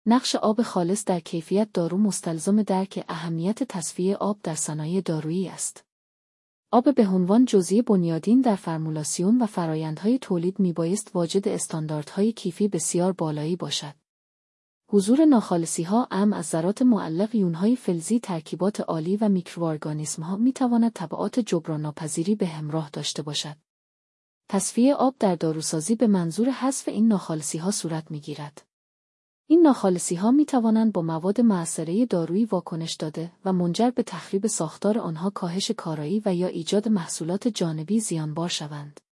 نقش آب خالص در کیفیت دارو مستلزم درک اهمیت تصفیه آب در صنایع دارویی است. آب به عنوان جزئی بنیادین در فرمولاسیون و فرآیندهای تولید میبایست واجد استانداردهای کیفی بسیار بالایی باشد. حضور ناخالصی‌ها از ذرات معلق، یون‌های فلزی، ترکیبات آلی و میکروارگانیسم‌ها میتواند تبعات جبران ناپذیری به همراه داشته باشد. تصفیه آب در داروسازی به منظور حذف این ناخالصی‌ها صورت می‌گیرد. این ناخالصی‌ها می‌توانند با مواد مؤثره دارویی واکنش داده و منجر به تخریب ساختار آنها، کاهش کارایی و یا ایجاد محصولات جانبی زیانبار شوند.